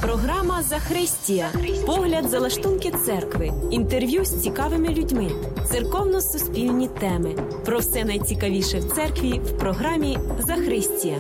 Програма «Захристія». Погляд за лаштунки церкви. Інтерв'ю з цікавими людьми. Церковно-суспільні теми. Про все найцікавіше в церкві в програмі «Захристія».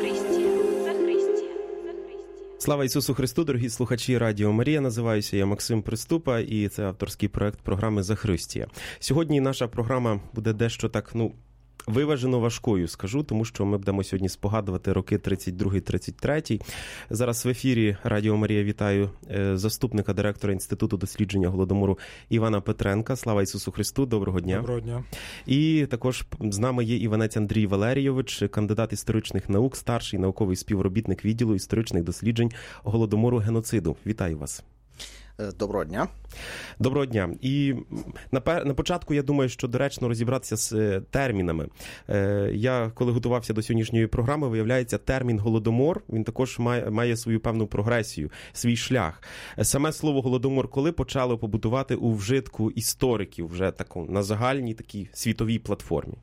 Слава Ісусу Христу, дорогі слухачі Радіо Марія. Називаюся я Максим Приступа, і це авторський проект програми «Захристія». Сьогодні наша програма буде дещо так, виважено важкою, скажу, тому що ми будемо сьогодні спогадувати роки 32-33. Зараз в ефірі Радіо Марія вітаю заступника директора Інституту дослідження Голодомору Івана Петренка. Слава Ісусу Христу, доброго дня. Доброго дня. І також з нами є Іванець Андрій Валерійович, кандидат історичних наук, старший науковий співробітник відділу історичних досліджень Голодомору геноциду. Вітаю вас. Доброго дня. Доброго дня. І на початку, я думаю, що доречно розібратися з термінами. Я, коли готувався до сьогоднішньої програми, виявляється, термін «голодомор», він також має свою певну прогресію, свій шлях. Саме слово «голодомор» коли почало побутувати у вжитку істориків, вже на загальній такій світовій платформі?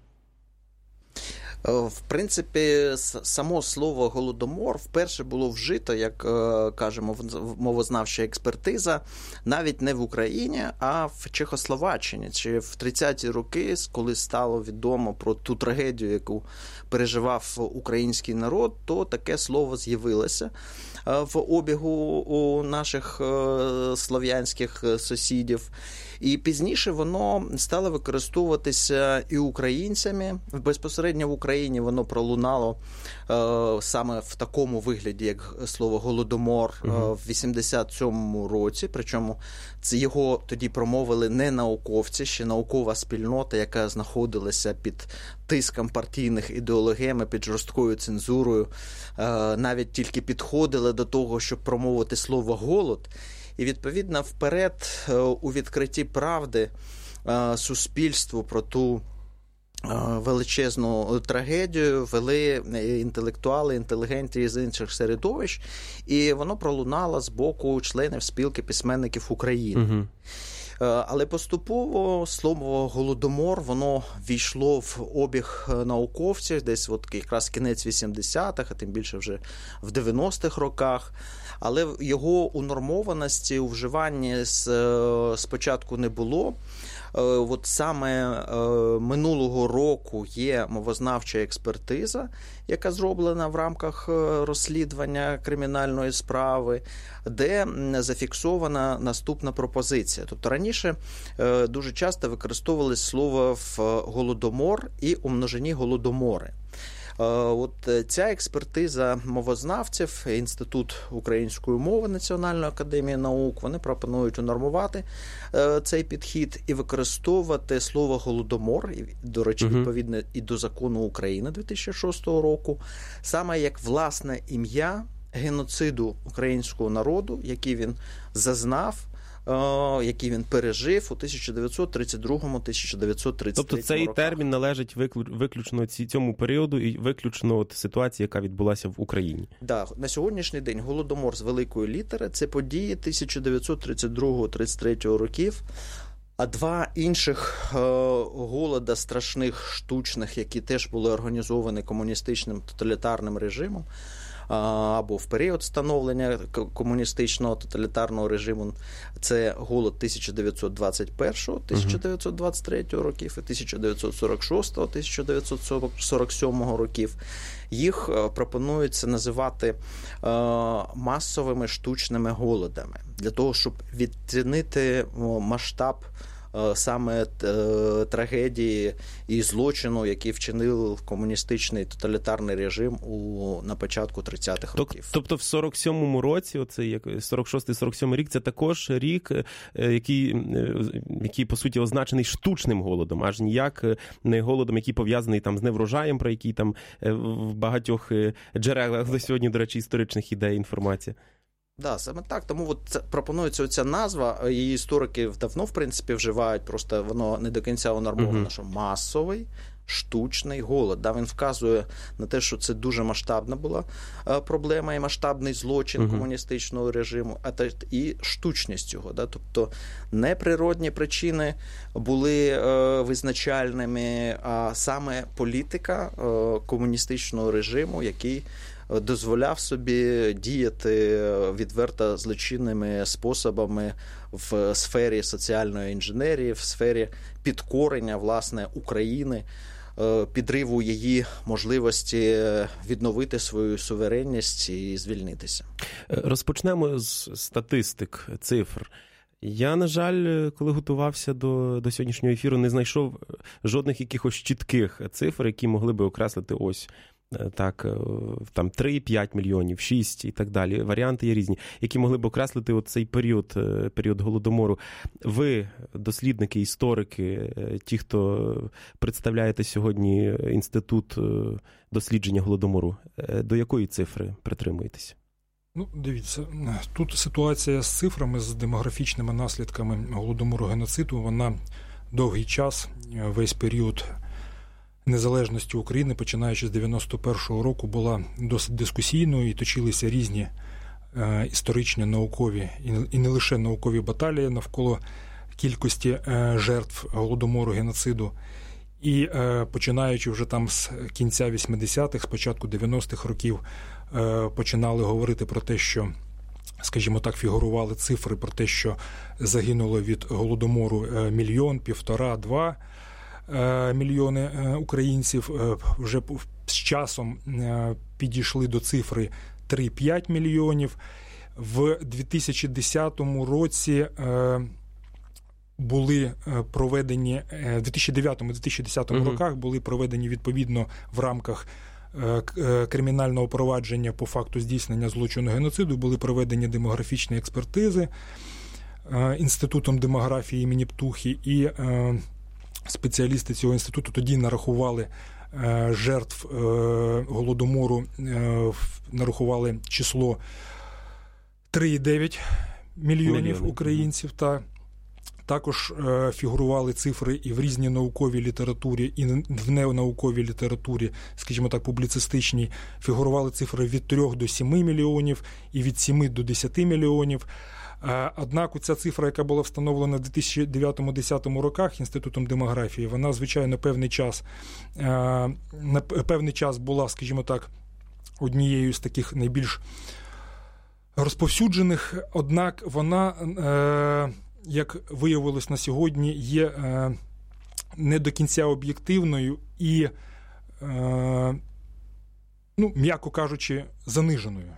В принципі, само слово «голодомор» вперше було вжито, як кажемо, мовознавча експертиза, навіть не в Україні, а в Чехословаччині. Чи в 30-ті роки, коли стало відомо про ту трагедію, яку переживав український народ, то таке слово з'явилося в обігу у наших слов'янських сусідів. І пізніше воно стало використовуватися і українцями. Безпосередньо в Україні воно пролунало саме в такому вигляді, як слово «голодомор» в 87-му році. Причому його тоді промовили не науковці, ще наукова спільнота, яка знаходилася під тиском партійних ідеологем, під жорсткою цензурою, навіть тільки підходили до того, щоб промовити слово «голод». І, відповідно, вперед у відкритті правди суспільству про ту величезну трагедію вели інтелектуали, інтелігенти з інших середовищ, і воно пролунало з боку членів спілки письменників України. Але поступово слово «голодомор» воно війшло в обіг науковців десь якраз кінець 80-х, а тим більше вже в 90-х роках. Але його унормованості у вживанні спочатку не було. От саме минулого року є мовознавча експертиза, яка зроблена в рамках розслідування кримінальної справи, де зафіксована наступна пропозиція. Тобто раніше дуже часто використовувалось слово в «голодомор» і у множині «голодомори». От ця експертиза мовознавців, Інститут української мови Національної академії наук, вони пропонують унормувати цей підхід і використовувати слово «голодомор», до речі, відповідно і до закону України 2006 року, саме як власне ім'я геноциду українського народу, який він зазнав, який він пережив у 1932-1933 роках. Тобто цей термін належить виключно цьому періоду і виключно ситуації, яка відбулася в Україні. Так, на сьогоднішній день голодомор з великої літери – це події 1932-33 років, а два інших голода страшних, штучних, які теж були організовані комуністичним тоталітарним режимом, або в період становлення комуністичного тоталітарного режиму, це голод 1921-1923 років і 1946-1947 років. Їх пропонується називати масовими штучними голодами, для того, щоб відцінити масштаб саме трагедії і злочину, які вчинив комуністичний тоталітарний режим на початку 30-х років. Тобто в 47-му році, 46-47 рік, це також рік, який по суті означений штучним голодом, аж ніяк не голодом, який пов'язаний з неврожаєм, про який там в багатьох джерелах до сьогодні, до речі, історичних іде інформація. Да, саме так. Тому пропонується оця назва, її історики давно, в принципі, вживають, просто воно не до кінця унормовано, що масовий штучний голод. Він вказує на те, що це дуже масштабна була проблема і масштабний злочин комуністичного режиму, а і штучність його. Тобто неприродні причини були визначальними, а саме політика комуністичного режиму, який дозволяв собі діяти відверто злочинними способами в сфері соціальної інженерії, в сфері підкорення, власне, України, підриву її можливості відновити свою суверенність і звільнитися. Розпочнемо з статистик, цифр. Я, на жаль, коли готувався до сьогоднішнього ефіру, не знайшов жодних якихось чітких цифр, які могли би окреслити ось так, там 3-5 мільйонів, 6 і так далі. Варіанти є різні, які могли б окреслити цей період Голодомору. Ви, дослідники, історики, ті, хто представляєте сьогодні Інститут дослідження Голодомору, до якої цифри притримуєтесь? Ну, дивіться, тут ситуація з цифрами, з демографічними наслідками Голодомору, геноциду, вона довгий час, весь період незалежності України, починаючи з 91-го року, була досить дискусійною і точилися різні історичні, наукові і не лише наукові баталії навколо кількості жертв Голодомору, геноциду. І починаючи вже там з кінця 80-х, з початку 90-х років, починали говорити про те, що, скажімо так, фігурували цифри про те, що загинуло від Голодомору 1, 1,5, 2 мільйони українців. Вже з часом підійшли до цифри 3-5 мільйонів. В 2010 році були проведені, в 2009-2010 роках були проведені відповідно в рамках кримінального провадження по факту здійснення злочину геноциду, були проведені демографічні експертизи Інститутом демографії імені Птухи, і спеціалісти цього інституту тоді нарахували жертв Голодомору, нарахували число 3,9 мільйонів українців, та також фігурували цифри і в різній науковій літературі, і в ненауковій літературі, скажімо так, публіцистичній, фігурували цифри від 3 до 7 мільйонів і від 7 до 10 мільйонів. Однак ця цифра, яка була встановлена в 2009-2010 роках Інститутом демографії, вона, звичайно, певний час була, скажімо так, однією з таких найбільш розповсюджених, однак вона, як виявилось на сьогодні, є не до кінця об'єктивною і, м'яко кажучи, заниженою.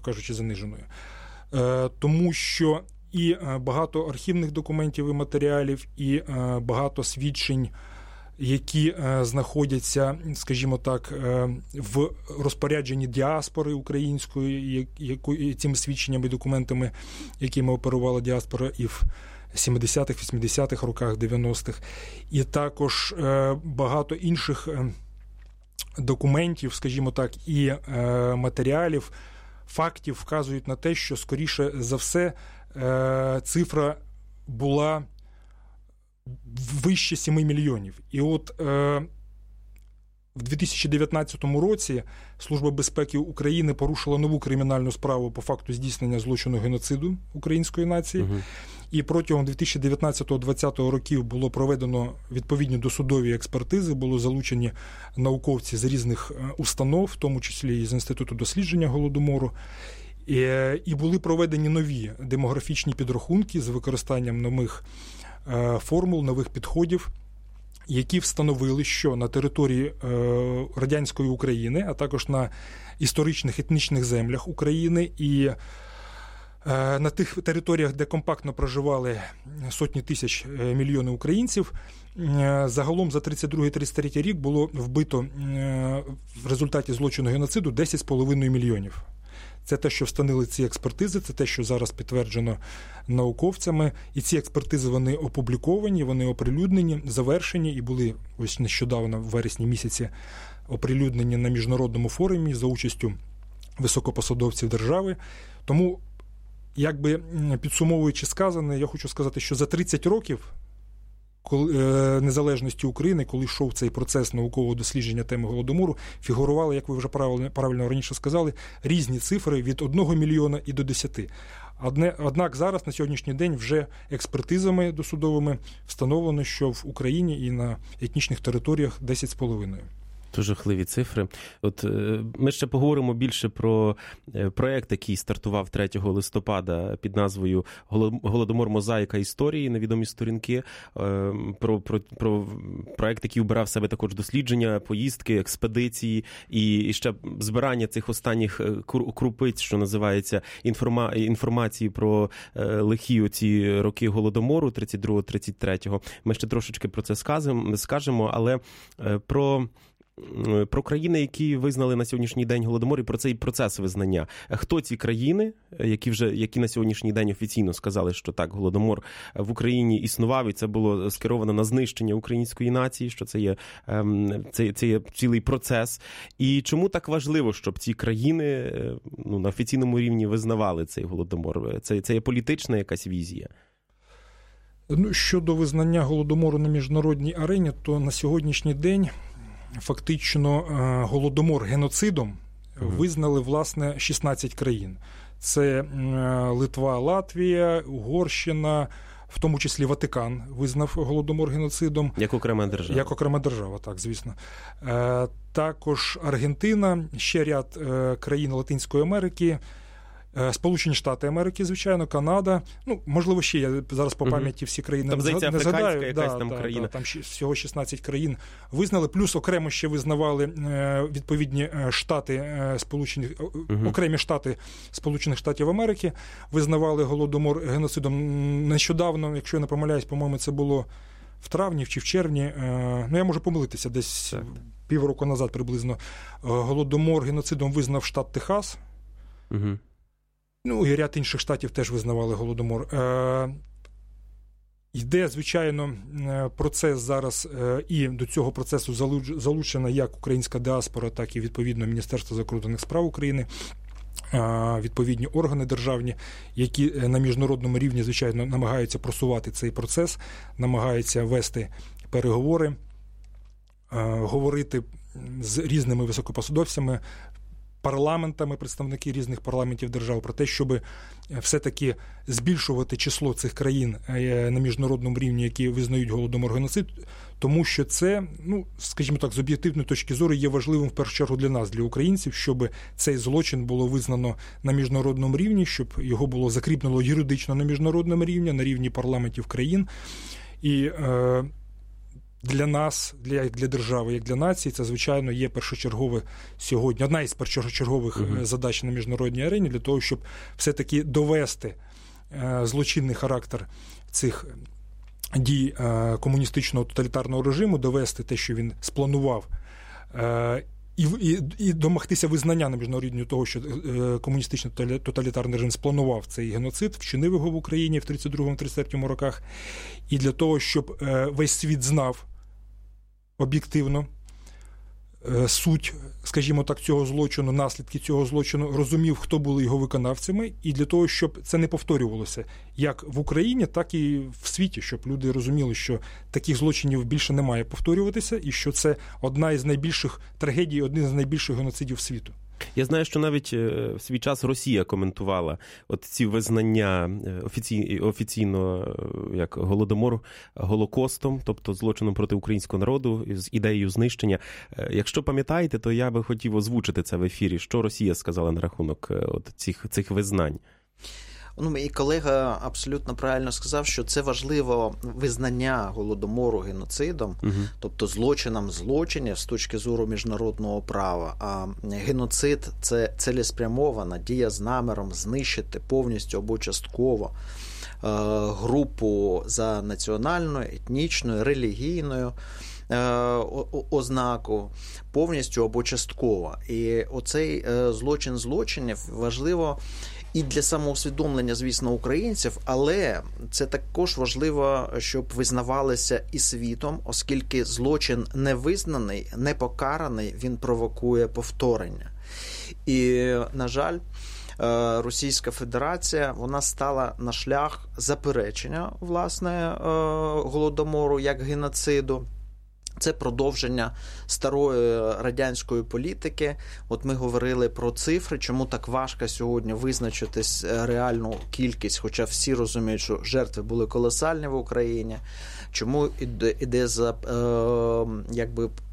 Тому що і багато архівних документів і матеріалів, і багато свідчень, які знаходяться, скажімо так, в розпорядженні діаспори української, цими свідченнями і документами, якими оперувала діаспора і в 70-х, 80-х роках, 90-х, і також багато інших документів, скажімо так, і матеріалів, фактів вказують на те, що, скоріше за все, цифра була вище 7 мільйонів. І от в 2019 році Служба безпеки України порушила нову кримінальну справу по факту здійснення злочину геноциду української нації. І протягом 2019-2020 років було проведено відповідні досудові експертизи, були залучені науковці з різних установ, в тому числі і з Інституту дослідження Голодомору. І були проведені нові демографічні підрахунки з використанням нових формул, нових підходів, які встановили, що на території радянської України, а також на історичних етнічних землях України і на тих територіях, де компактно проживали сотні тисяч мільйонів українців, загалом за 32-33 рік було вбито в результаті злочину геноциду 10,5 мільйонів. Це те, що встановили ці експертизи, це те, що зараз підтверджено науковцями. І ці експертизи, вони опубліковані, вони оприлюднені, завершені і були ось нещодавно, в вересні місяці, оприлюднені на міжнародному форумі за участю високопосадовців держави. Тому, якби підсумовуючи сказане, я хочу сказати, що за 30 років незалежності України, коли йшов цей процес наукового дослідження теми Голодомору, фігурували, як ви вже правильно раніше сказали, різні цифри від 1 мільйона і до 10. Однак зараз, на сьогоднішній день, вже експертизами досудовими встановлено, що в Україні і на етнічних територіях 10,5. То жахливі цифри. От ми ще поговоримо більше про проєкт, який стартував 3 листопада під назвою «Голодомор. Мозаїка історії. Невідомі сторінки». Про проєкт, який вбирав в себе також дослідження, поїздки, експедиції і ще збирання цих останніх крупиць, що називається, інформації про лихі оці роки Голодомору 32-33. Ми ще трошечки про це скажемо, але про країни, які визнали на сьогоднішній день Голодомор, і про цей процес визнання. Хто ці країни, які на сьогоднішній день офіційно сказали, що так, Голодомор в Україні існував, і це було скеровано на знищення української нації, що це є цілий процес. І чому так важливо, щоб ці країни на офіційному рівні визнавали цей Голодомор? Це є політична якась візія? Щодо визнання Голодомору на міжнародній арені, то на сьогоднішній день фактично Голодомор геноцидом визнали, власне, 16 країн. Це Литва, Латвія, Угорщина, в тому числі Ватикан визнав Голодомор геноцидом. Як окрема держава. Як окрема держава, так, звісно. Також Аргентина, ще ряд країн Латинської Америки, Сполучені Штати Америки, звичайно, Канада. Можливо, ще я зараз по пам'яті всі країни там, не згадаю. Якась там країна. Там всього 16 країн визнали, плюс окремо ще визнавали відповідні штати окремі штати Сполучених Штатів Америки, визнавали Голодомор геноцидом нещодавно, якщо я не помиляюсь, по-моєму, це було в травні чи в червні, я можу помилитися, десь півроку назад приблизно, Голодомор геноцидом визнав штат Техас. І ряд інших штатів теж визнавали Голодомор. Йде, звичайно, процес зараз, і до цього процесу залучена як українська діаспора, так і, відповідно, Міністерство закордонних справ України, відповідні органи державні, які на міжнародному рівні, звичайно, намагаються просувати цей процес, намагаються вести переговори, говорити з різними високопосадовцями, парламентами, представники різних парламентів держав, про те, щоб все-таки збільшувати число цих країн на міжнародному рівні, які визнають Голодомор геноцид, тому що це, скажімо так, з об'єктивної точки зору є важливим в першу чергу для нас, для українців, щоб цей злочин було визнано на міжнародному рівні, щоб його було закріплено юридично на міжнародному рівні, на рівні парламентів країн. І для нас, для держави, як для нації, це, звичайно, є першочергове сьогодні, одна із першочергових задач на міжнародній арені, для того, щоб все-таки довести злочинний характер цих дій комуністичного тоталітарного режиму, довести те, що він спланував, і домогтися визнання на міжнародній того, що комуністичний тоталітарний режим спланував цей геноцид, вчинив його в Україні в 32-33 роках, і для того, щоб весь світ знав об'єктивно суть, скажімо так, цього злочину, наслідки цього злочину, розумів, хто були його виконавцями, і для того, щоб це не повторювалося як в Україні, так і в світі, щоб люди розуміли, що таких злочинів більше не має повторюватися, і що це одна із найбільших трагедій, один з найбільших геноцидів світу. Я знаю, що навіть в свій час Росія коментувала от ці визнання офіційно як Голодомор Голокостом, тобто злочином проти українського народу з ідеєю знищення. Якщо пам'ятаєте, то я би хотів озвучити це в ефірі. Що Росія сказала на рахунок цих визнань? Мій колега абсолютно правильно сказав, що це важливо визнання Голодомору геноцидом, тобто злочином злочинів з точки зору міжнародного права. А геноцид – це цілеспрямована дія з наміром знищити повністю або частково групу за національною, етнічною, релігійною ознаку, повністю або частково. І оцей злочин злочинів важливо і для самоусвідомлення, звісно, українців, але це також важливо, щоб визнавалися і світом, оскільки злочин невизнаний, непокараний, він провокує повторення. І, на жаль, Російська Федерація, вона стала на шлях заперечення, власне, Голодомору як геноциду. Це продовження старої радянської політики. От ми говорили про цифри, чому так важко сьогодні визначити реальну кількість, хоча всі розуміють, що жертви були колосальні в Україні. Чому іде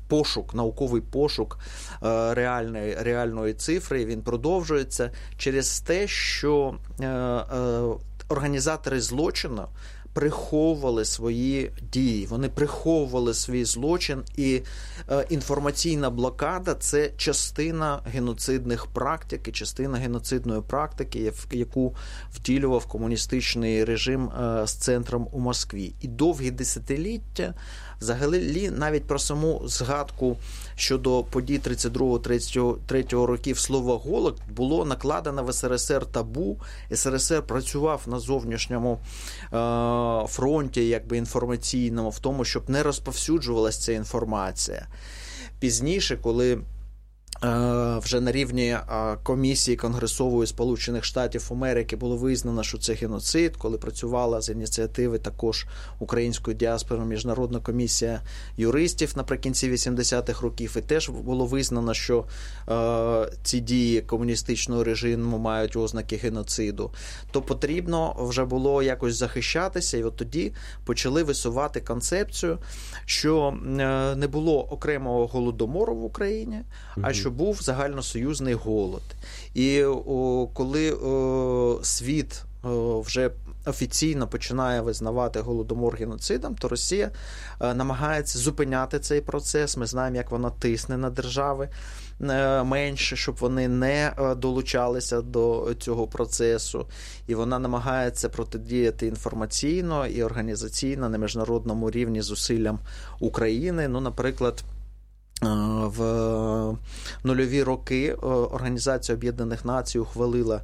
науковий пошук реальної цифри, він продовжується через те, що організатори злочину приховували свої дії, вони приховували свій злочин, і інформаційна блокада – це частина геноцидних практик і частина геноцидної практики, яку втілював комуністичний режим з центром у Москві. І довгі десятиліття взагалі навіть про саму згадку щодо подій 32-33 років слова «Голод» було накладено в СРСР табу. СРСР працював на зовнішньому фронті, якби інформаційному, в тому, щоб не розповсюджувалася ця інформація. Пізніше, коли вже на рівні комісії Конгресової Сполучених Штатів Америки було визнано, що це геноцид, коли працювала з ініціативи також української діаспори Міжнародна комісія юристів наприкінці 80-х років, і теж було визнано, що ці дії комуністичного режиму мають ознаки геноциду, то потрібно вже було якось захищатися, і от тоді почали висувати концепцію, що не було окремого голодомору в Україні, а що був загальносоюзний голод. І коли світ вже офіційно починає визнавати голодомор геноцидом, то Росія намагається зупиняти цей процес. Ми знаємо, як вона тисне на держави менше, щоб вони не долучалися до цього процесу. І вона намагається протидіяти інформаційно і організаційно на міжнародному рівні зусиллям України. Ну, наприклад, в нульові роки Організація Об'єднаних Націй ухвалила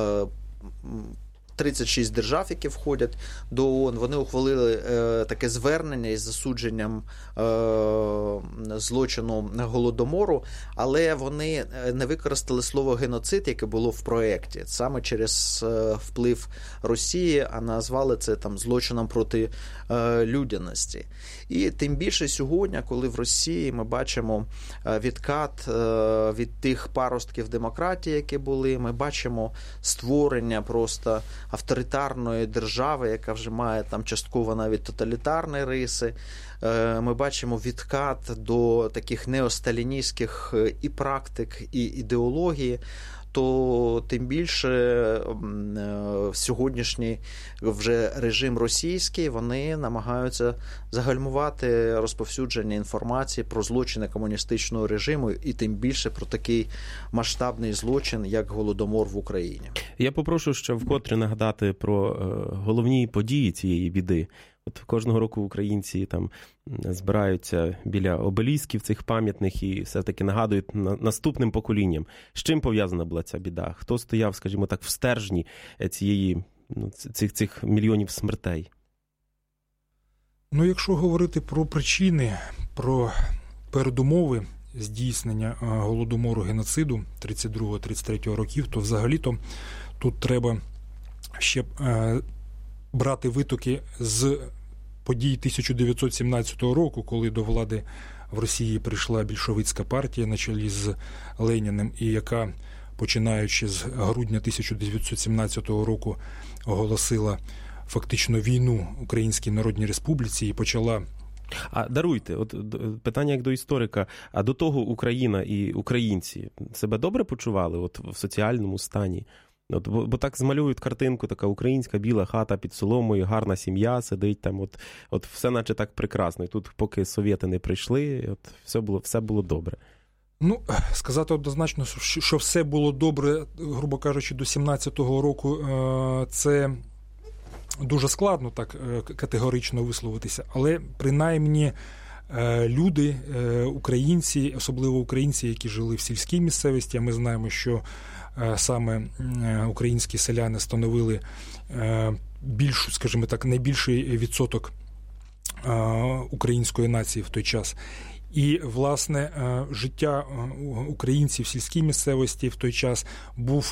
36 держав, які входять до ООН, вони ухвалили таке звернення із засудженням злочину Голодомору, але вони не використали слово геноцид, яке було в проєкті, саме через вплив Росії, а назвали це там злочином проти людяності. І тим більше сьогодні, коли в Росії ми бачимо відкат від тих паростків демократії, які були, ми бачимо створення просто авторитарної держави, яка вже має там частково навіть тоталітарні риси. Ми бачимо відкат до таких неосталіністських і практик, і ідеології, то тим більше сьогоднішній вже режим російський, вони намагаються загальмувати розповсюдження інформації про злочини комуністичного режиму і тим більше про такий масштабний злочин, як Голодомор в Україні. Я попрошу ще вкотре нагадати про головні події цієї біди. От кожного року українці там збираються біля обелісків цих пам'ятних і все-таки нагадують наступним поколінням, з чим пов'язана була ця біда, хто стояв, скажімо так, в стержні цих мільйонів смертей. Ну, якщо говорити про причини, про передумови здійснення Голодомору геноциду 32-33 років, то взагалі-то тут треба ще брати витоки з подій 1917 року, коли до влади в Росії прийшла більшовицька партія на чолі з Леніним, і яка, починаючи з грудня 1917 року, оголосила фактично війну Українській Народній Республіці і почала... А даруйте, от питання як до історика, а до того Україна і українці себе добре почували от в соціальному стані? Бо так змалюють картинку, така українська біла хата під соломою, гарна сім'я сидить там, от все наче так прекрасно. І тут поки совєти не прийшли, от все було добре. Ну, сказати однозначно, що все було добре, грубо кажучи, до 17-го року, це дуже складно так категорично висловитися, але принаймні люди, українці, особливо українці, які жили в сільській місцевості, а ми знаємо, що саме українські селяни становили більшу, скажімо так, найбільший відсоток української нації в той час. І, власне, життя українців в сільській місцевості в той час був,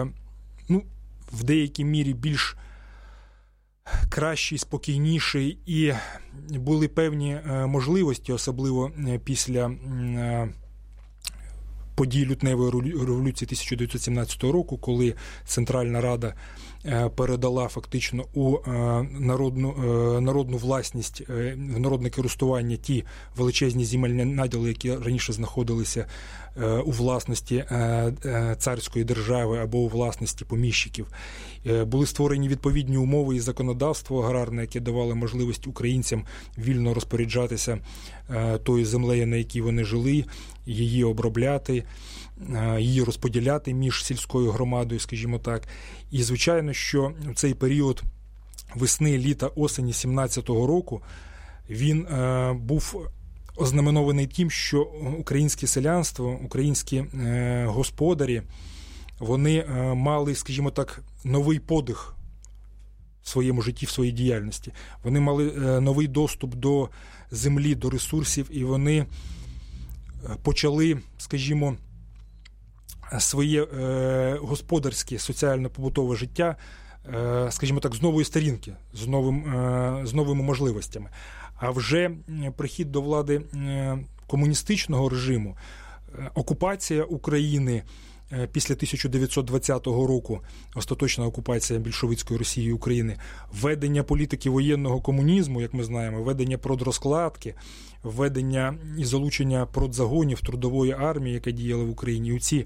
в деякій мірі більш кращий, спокійніший, і були певні можливості, особливо після подій лютневої революції 1917 року, коли Центральна Рада передала фактично у народну власність, в народне користування ті величезні земельні наділи, які раніше знаходилися у власності царської держави або у власності поміщиків. Були створені відповідні умови і законодавство аграрне, яке давало можливість українцям вільно розпоряджатися тою землею, на якій вони жили, її обробляти, її розподіляти між сільською громадою, скажімо так. І, звичайно, що в цей період весни, літа, осені 17-го року він був ознаменований тим, що українське селянство, українські господарі, вони мали, скажімо так, новий подих в своєму житті, в своїй діяльності. Вони мали новий доступ до землі, до ресурсів, і вони почали, скажімо, своє господарське, соціально-побутове життя, скажімо так, з нової сторінки, з новими можливостями. А вже прихід до влади комуністичного режиму, окупація України після 1920 року, остаточна окупація більшовицької Росії України, введення політики воєнного комунізму, як ми знаємо, введення продрозкладки, введення і залучення продзагонів трудової армії, яка діяла в Україні, і ці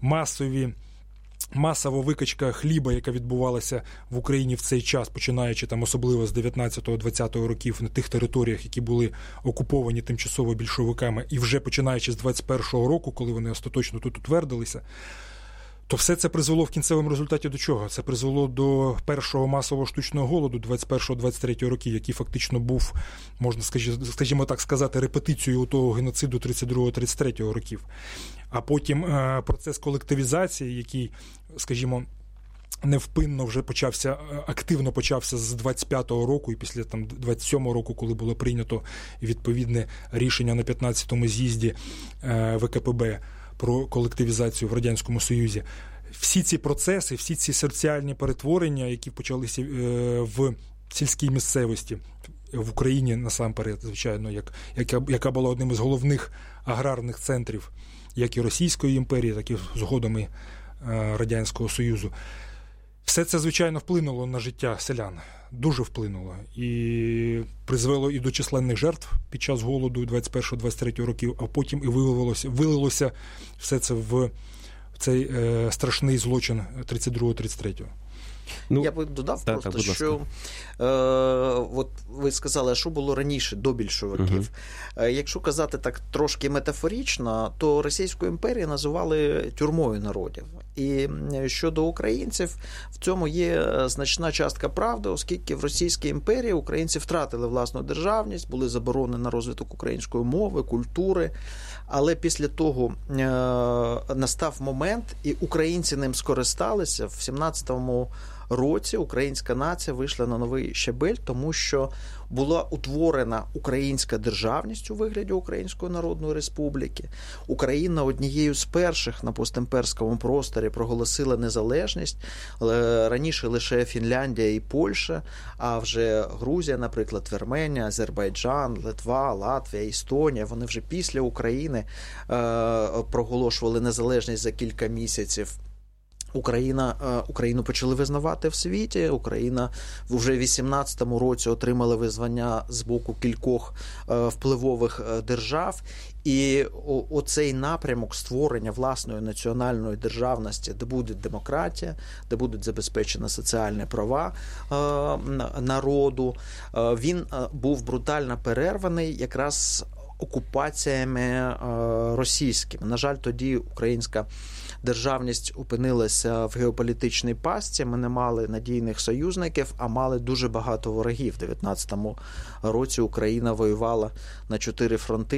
масова викачка хліба, яка відбувалася в Україні в цей час, починаючи там особливо з 19-20 років на тих територіях, які були окуповані тимчасово більшовиками, і вже починаючи з 21-го року, коли вони остаточно тут утвердилися, то все це призвело в кінцевому результаті до чого? Це призвело до першого масового штучного голоду 21-23 років, який фактично був, можна, скажімо так сказати, репетицією того геноциду 32-33 років. А потім процес колективізації, який, скажімо, невпинно вже активно почався з 25-го року і після 27-го року, коли було прийнято відповідне рішення на 15-му з'їзді ВКПБ про колективізацію в Радянському Союзі. Всі ці процеси, всі ці соціальні перетворення, які почалися в сільській місцевості, в Україні насамперед, звичайно, яка була одним із головних аграрних центрів як і Російської імперії, так і згодом і Радянського Союзу. Все це, звичайно, вплинуло на життя селян. Дуже вплинуло. І призвело і до численних жертв під час голоду 21-23 років, а потім і вилилося все це в цей страшний злочин 32-33. Я би додав що от ви сказали, а що було раніше, до більшовиків. Якщо казати так трошки метафорично, то Російську імперію називали тюрмою народів. І щодо українців, в цьому є значна частка правди, оскільки в Російській імперії українці втратили власну державність, були заборони на розвиток української мови, культури. Але після того настав момент, і українці ним скористалися. В 17-му році українська нація вийшла на новий щабель, тому що була утворена українська державність у вигляді Української Народної Республіки. Україна однією з перших на постімперському просторі проголосила незалежність. Раніше лише Фінляндія і Польща, а вже Грузія, наприклад, Вірменія, Азербайджан, Литва, Латвія, Естонія, вони вже після України проголошували незалежність за кілька місяців. Україну почали визнавати в світі. Україна вже в 18-му році отримала визнання з боку кількох впливових держав. І оцей напрямок створення власної національної державності, де буде демократія, де будуть забезпечені соціальні права народу, він був брутально перерваний якраз окупаціями російськими. На жаль, тоді українська державність опинилася в геополітичній пастці, ми не мали надійних союзників, а мали дуже багато ворогів. В 19-му році Україна воювала на 4 фронти,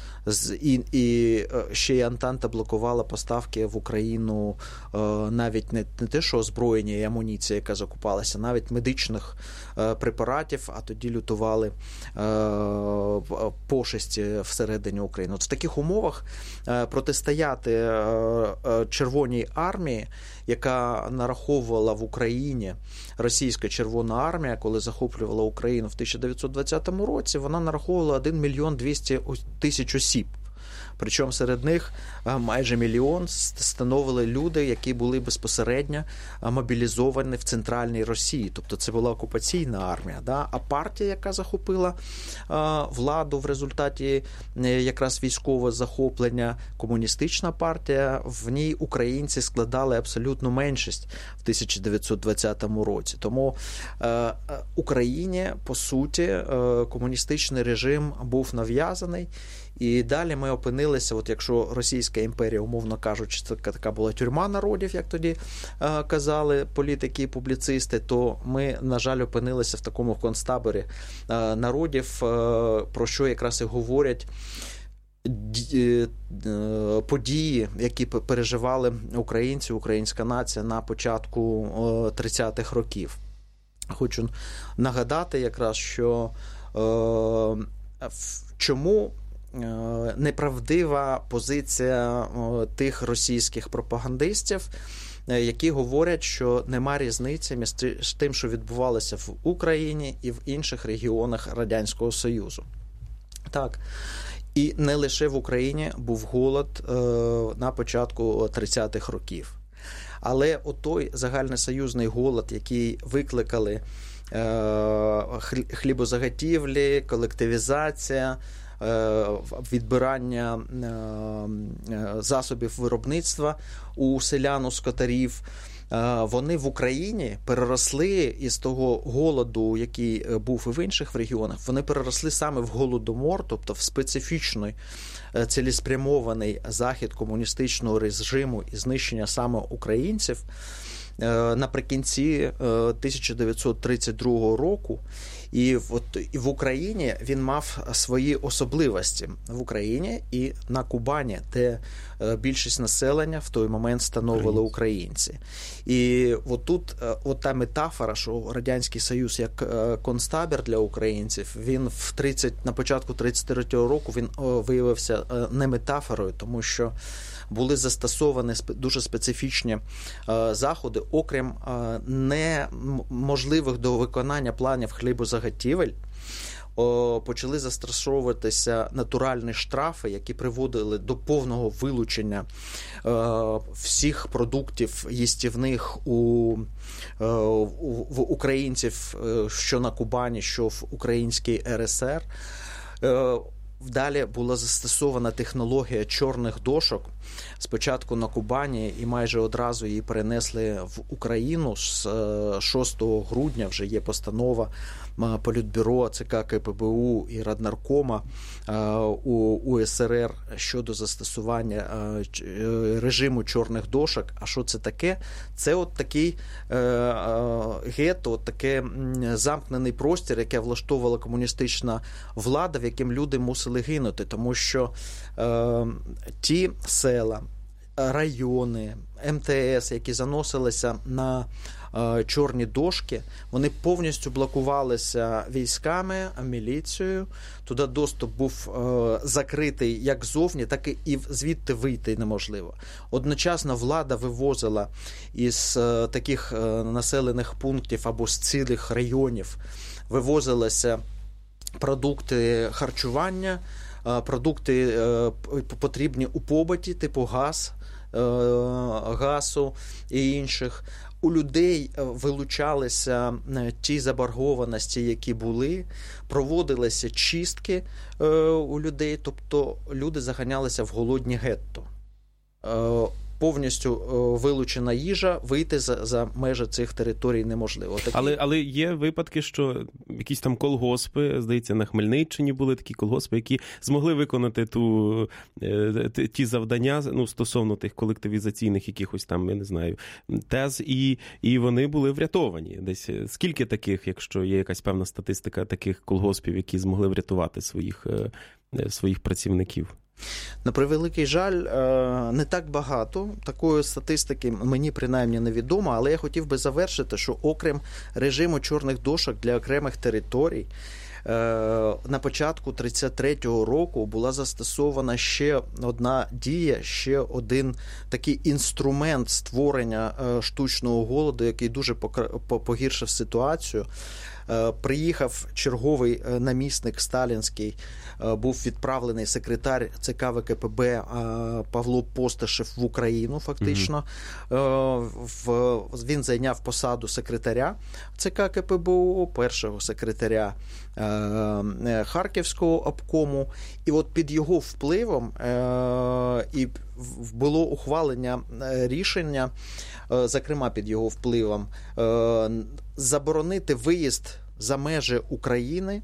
і ще й Антанта блокувала поставки в Україну навіть не те, що озброєння і амуніція, яка закупалася, навіть медичних препаратів, а тоді лютували пошесті всередині України. От в таких умовах протистояти Червоній армії, яка нараховувала в Україні, російська Червона армія, коли захоплювала Україну в 1920 році, вона нараховувала 1 мільйон 200 тисяч осіб. Причому серед них майже 1 мільйон становили люди, які були безпосередньо мобілізовані в Центральній Росії. Тобто це була окупаційна армія. Да? А партія, яка захопила владу в результаті якраз військового захоплення, комуністична партія, в ній українці складали абсолютну меншість в 1920 році. Тому Україні, по суті, комуністичний режим був нав'язаний. І далі ми опинилися, от якщо Російська імперія, умовно кажучи, це така була тюрма народів, як тоді казали політики і публіцисти, то ми, на жаль, опинилися в такому концтаборі народів, про що якраз і говорять події, які переживали українці, українська нація на початку 30-х років. Хочу нагадати якраз, що чому неправдива позиція тих російських пропагандистів, які говорять, що нема різниці між тим, що відбувалося в Україні і в інших регіонах Радянського Союзу. Так, і не лише в Україні був голод на початку 30-х років. Але отой загальносоюзний голод, який викликали хлібозаготівлі, колективізація, відбирання засобів виробництва у селян, у скотарів, вони в Україні переросли із того голоду, який був і в інших регіонах, вони переросли саме в голодомор, тобто в специфічний цілеспрямований захід комуністичного режиму і знищення саме українців наприкінці 1932 року. І в Україні він мав свої особливості. В Україні і на Кубані, де більшість населення в той момент становили українці. І отут та метафора, що Радянський Союз як концтабір для українців, він на початку 33-го року він виявився не метафорою, тому що були застосовані дуже специфічні заходи, окрім неможливих до виконання планів хлібозаготівель, почали застосовуватися натуральні штрафи, які приводили до повного вилучення всіх продуктів їстівних в українців, що на Кубані, що в Українській РСР. Далі була застосована технологія чорних дошок. Спочатку на Кубані і майже одразу її перенесли в Україну. З 6 грудня вже є постанова Політбюро, ЦК КПБУ і Раднаркома у СРР щодо застосування режиму чорних дошок. А що це таке? Це от такий гетто, таке замкнений простір, яке влаштовувала комуністична влада, в яким люди мусили гинути, тому що ті села, райони, МТС, які заносилися на чорні дошки, вони повністю блокувалися військами, міліцією. Туди доступ був закритий як ззовні, так і звідти вийти неможливо. Одночасно влада вивозила із таких населених пунктів або з цілих районів, вивозилися продукти харчування, продукти потрібні у побуті, типу газу і інших. У людей вилучалися ті заборгованості, які були, проводилися чистки у людей, тобто люди заганялися в голодні гетто. Повністю вилучена їжа, вийти за межі цих територій неможливо. Але є випадки, що якісь там колгоспи, здається, на Хмельниччині були такі колгоспи, які змогли виконати ті завдання, стосовно тих колективізаційних якихось там, я не знаю, тез, і вони були врятовані. Десь скільки таких, якщо є якась певна статистика таких колгоспів, які змогли врятувати своїх працівників? На превеликий жаль, не так багато. Такої статистики мені принаймні невідомо, але я хотів би завершити, що окрім режиму чорних дошок для окремих територій, на початку 1933 року була застосована ще одна дія, ще один такий інструмент створення штучного голоду, який дуже погіршив ситуацію. Приїхав черговий намісник сталінський, був відправлений секретар ЦК ВКПБ Павло Постишев в Україну, фактично. Він зайняв посаду секретаря ЦК КПБУ, першого секретаря Харківського обкому. І от під його впливом і було ухвалення рішення, зокрема під його впливом, заборонити виїзд за межі України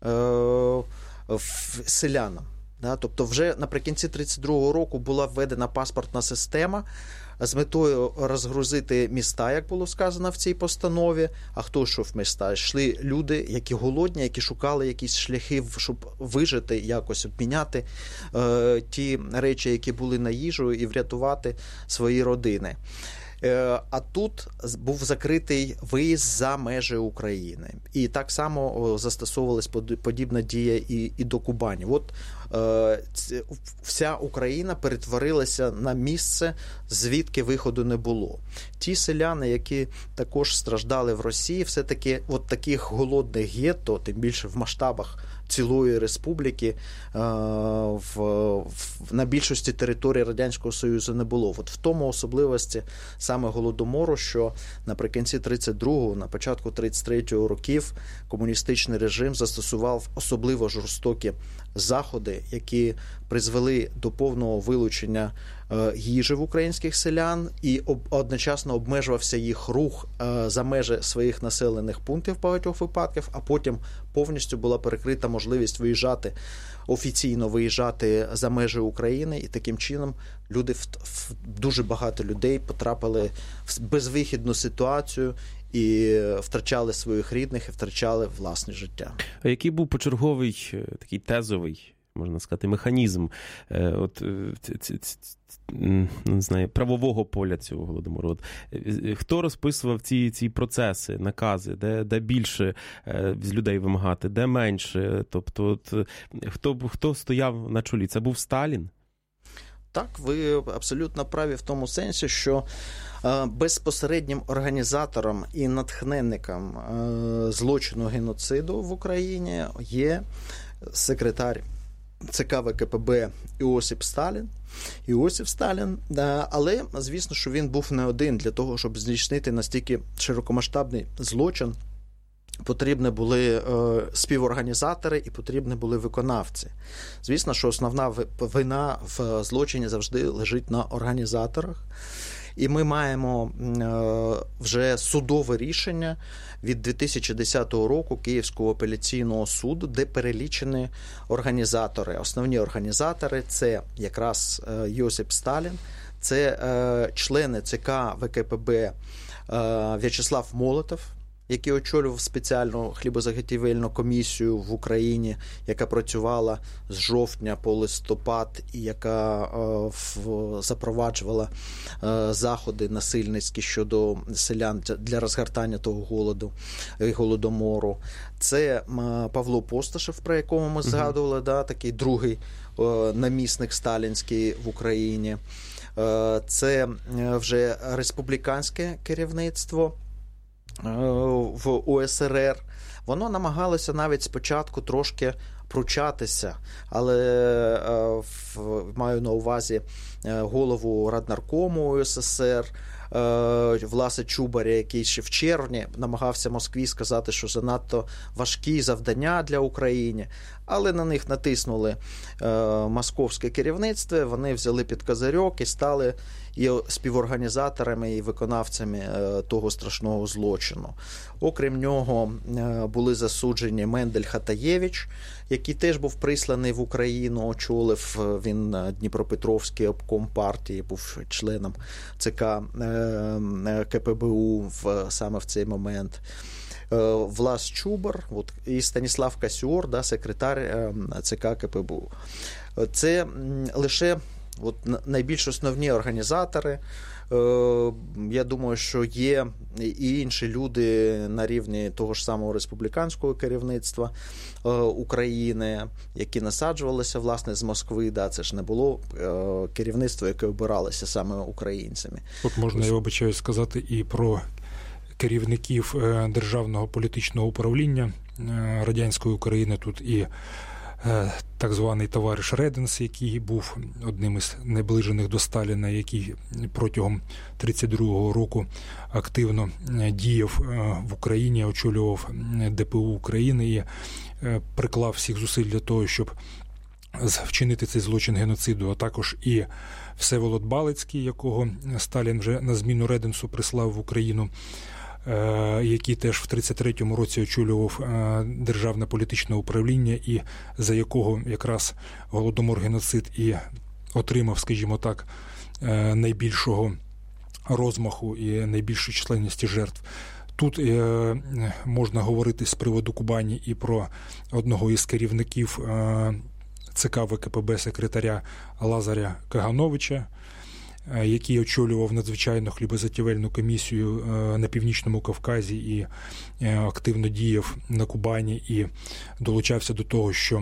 селянам. Тобто вже наприкінці 1932 року була введена паспортна система з метою розгрузити міста, як було сказано в цій постанові. А хто йшов в міста? Йшли люди, які голодні, які шукали якісь шляхи, щоб вижити, якось обміняти ті речі, які були на їжу, і врятувати свої родини. А тут був закритий виїзд за межі України. І так само застосовувалась подібна дія і до Кубані. От вся Україна перетворилася на місце, звідки виходу не було. Ті селяни, які також страждали в Росії, все-таки от таких голодних гетто, тим більше в масштабах цілої республіки, на більшості території Радянського Союзу не було. От в тому особливості саме Голодомору, що наприкінці 32-го, на початку 33-го років комуністичний режим застосував особливо жорстокі заходи, які призвели до повного вилучення їжі в українських селян і одночасно обмежувався їх рух за межі своїх населених пунктів в багатьох випадках, а потім повністю була перекрита можливість офіційно виїжджати за межі України, і таким чином дуже багато людей потрапили в безвихідну ситуацію і втрачали своїх рідних, і втрачали власне життя. А який був почерговий такий тезовий, можна сказати, механізм не знаю, правового поля цього Голодомору? Хто розписував ці процеси, накази, де більше з людей вимагати, де менше? Тобто, хто стояв на чолі? Це був Сталін? Так, ви абсолютно праві в тому сенсі, що безпосереднім організатором і натхненником злочину геноциду в Україні є секретар ЦК ВКПБ Іосиф Сталін. Але, звісно, що він був не один. Для того, щоб здійснити настільки широкомасштабний злочин, потрібні були співорганізатори і потрібні були виконавці. Звісно, що основна вина в злочині завжди лежить на організаторах. І ми маємо вже судове рішення від 2010 року Київського апеляційного суду, де перелічені організатори. Основні організатори – це якраз Йосип Сталін, це члени ЦК ВКПБ В'ячеслав Молотов, який очолював спеціальну хлібозаготівельну комісію в Україні, яка працювала з жовтня по листопад і яка запроваджувала заходи насильницькі щодо селян для розгортання того голоду і голодомору. Це Павло Постишев, про якого ми згадували, такий другий намісник сталінський в Україні. Це вже республіканське керівництво в УСРР. Воно намагалося навіть спочатку трошки пручатися, але маю на увазі голову Раднаркому УССР Власа Чубаря, який ще в червні намагався Москві сказати, що занадто важкі завдання для України, але на них натиснули московське керівництво, вони взяли під козирьок і стали і співорганізаторами, і виконавцями того страшного злочину. Окрім нього були засуджені Мендель Хатаєвич, який теж був присланий в Україну, очолив він Дніпропетровський обком партії, був членом ЦК КПБУ саме в цей момент. Влас Чубар і Станіслав Касіор, секретар ЦК КПБУ. Це лише найбільш основні організатори. Я думаю, що є і інші люди на рівні того ж самого республіканського керівництва України, які насаджувалися, власне, з Москви. Це ж не було керівництво, яке обиралося саме українцями. От можна, я вибачаю, сказати і про керівників державного політичного управління радянської України. Тут і так званий товариш Реденс, який був одним із наближених до Сталіна, який протягом 1932 року активно діяв в Україні, очолював ДПУ України і приклав всіх зусиль для того, щоб вчинити цей злочин геноциду, а також і Всеволод Балицький, якого Сталін вже на зміну Реденсу прислав в Україну, який теж в 1933 році очолював державне політичне управління, і за якого якраз голодомор-геноцид і отримав, скажімо так, найбільшого розмаху і найбільшої численності жертв. Тут можна говорити з приводу Кубані і про одного із керівників ЦК ВКПБ секретаря Лазаря Кагановича, який очолював надзвичайну хлібозатівельну комісію на Північному Кавказі і активно діяв на Кубані і долучався до того, що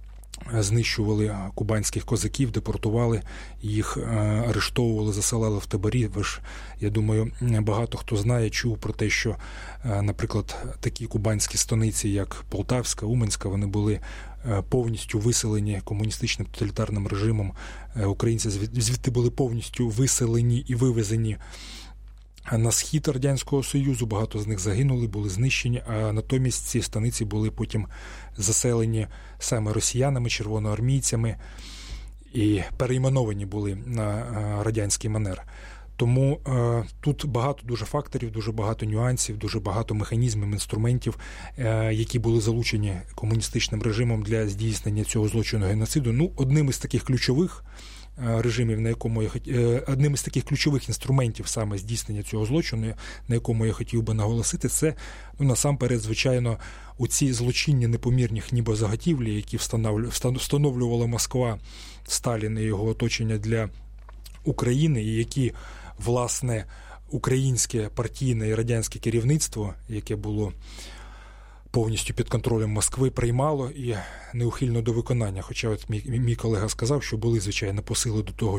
знищували кубанських козаків, депортували їх, арештовували, заселали в таборі. Ви ж, я думаю, багато хто знає, чув про те, що, наприклад, такі кубанські станиці, як Полтавська, Уманська, вони були повністю виселені комуністичним тоталітарним режимом. Українці звідти були повністю виселені і вивезені на схід Радянського Союзу. Багато з них загинули, були знищені, а натомість ці станиці були потім заселені саме росіянами, червоноармійцями і перейменовані були на радянський манер. Тому тут багато дуже факторів, дуже багато нюансів, дуже багато механізмів, інструментів, які були залучені комуністичним режимом для здійснення цього злочину геноциду. Одним із таких ключових режимів, одним із таких ключових інструментів саме здійснення цього злочину, на якому я хотів би наголосити, це насамперед, звичайно, у ці злочинні непомірні хлібозаготівлі, які встановлювала Москва, Сталін і його оточення для України, і які, власне, українське партійне і радянське керівництво, яке було повністю під контролем Москви, приймало і неухильно до виконання. Хоча от мій колега сказав, що були, звичайно, посили до того,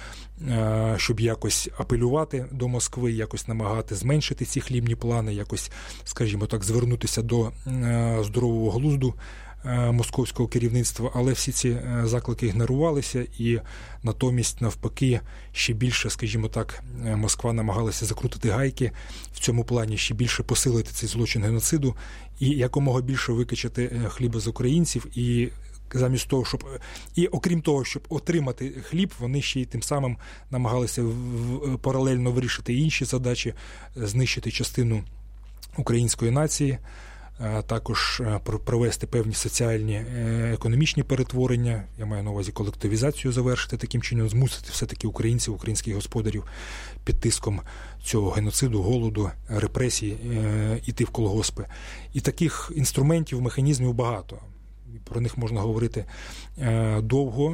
щоб якось апелювати до Москви, якось намагати зменшити ці хлібні плани, якось, скажімо так, звернутися до здорового глузду московського керівництва, але всі ці заклики ігнорувалися, і натомість, навпаки, ще більше, скажімо так, Москва намагалася закрутити гайки в цьому плані, ще більше посилити цей злочин геноциду і якомога більше викачати хліба з українців, і замість того, окрім того, щоб отримати хліб, вони ще й тим самим намагалися паралельно вирішити інші задачі, знищити частину української нації, також провести певні соціальні, економічні перетворення, я маю на увазі колективізацію завершити, таким чином змусити все-таки українців, українських господарів під тиском цього геноциду, голоду, репресій іти в колгоспи. І таких інструментів, механізмів багато. Про них можна говорити довго,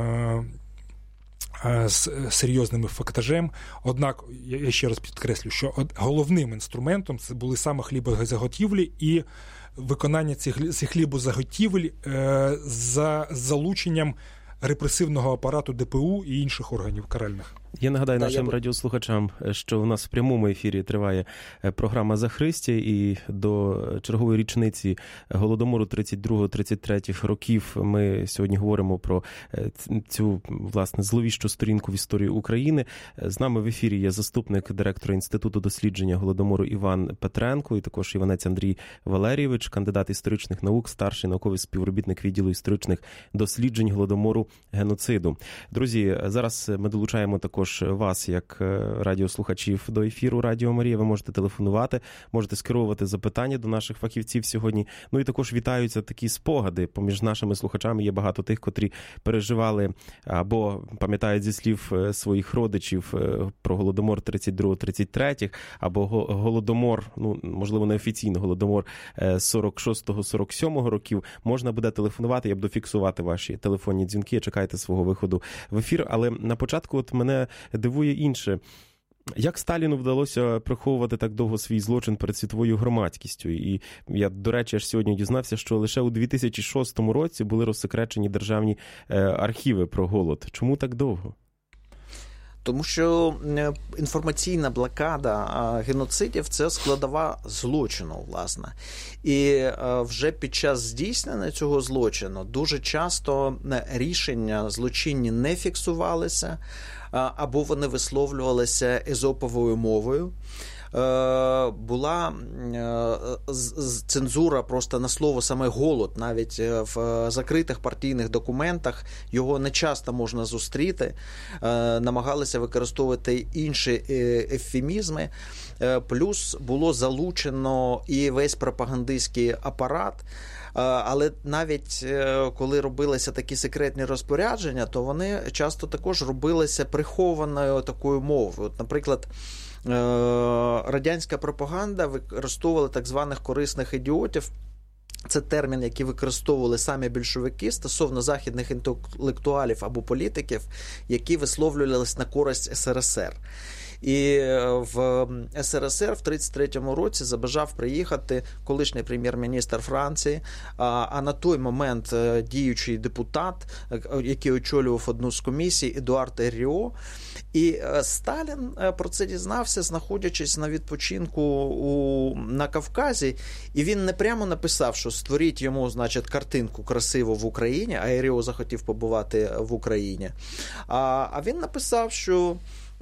з серйозним фактажем. Однак, я ще раз підкреслю, що головним інструментом це були саме хлібозаготівлі і виконання цих хлібозаготівель за залученням репресивного апарату ДПУ і інших органів каральних. Я нагадаю нашим радіослухачам, що у нас в прямому ефірі триває програма «Захристя», і до чергової річниці Голодомору 32-33 років ми сьогодні говоримо про цю, власне, зловіщу сторінку в історії України. З нами в ефірі є заступник директора Інституту дослідження Голодомору Іван Петренко і також Іванець Андрій Валерійович, кандидат історичних наук, старший науковий співробітник відділу історичних досліджень Голодомору геноциду. Друзі, зараз ми долучаємо також вас, як радіослухачів, до ефіру Радіо Марія. Ви можете телефонувати, можете скеровувати запитання до наших фахівців сьогодні. І також вітаються такі спогади. Поміж нашими слухачами є багато тих, котрі переживали або пам'ятають зі слів своїх родичів про Голодомор 32-33, або Голодомор, можливо, неофіційно Голодомор 46-47 років. Можна буде телефонувати, я буду фіксувати ваші телефонні дзвінки, чекайте свого виходу в ефір. Але на початку мене дивує інше. Як Сталіну вдалося приховувати так довго свій злочин перед світовою громадськістю? І я, до речі, аж сьогодні дізнався, що лише у 2006 році були розсекречені державні архіви про голод. Чому так довго? Тому що інформаційна блокада геноцидів – це складова злочину, власне. І вже під час здійснення цього злочину дуже часто рішення злочинні не фіксувалися, або вони висловлювалися езоповою мовою. Була цензура просто на слово саме голод, навіть в закритих партійних документах його не часто можна зустріти, намагалися використовувати інші ефемізми, плюс було залучено і весь пропагандистський апарат. Але навіть коли робилися такі секретні розпорядження, то вони часто також робилися прихованою такою мовою. От, наприклад, радянська пропаганда використовувала так званих корисних ідіотів. Це термін, який використовували самі більшовики стосовно західних інтелектуалів або політиків, які висловлювалися на користь СРСР. І в СРСР в 1933 році забажав приїхати колишній прем'єр-міністр Франції, а на той момент діючий депутат, який очолював одну з комісій, Едуард Еріо. І Сталін про це дізнався, знаходячись на відпочинку на Кавказі, і він не прямо написав, що створіть йому, значить, картинку красиву в Україні, а Еріо захотів побувати в Україні. А він написав, що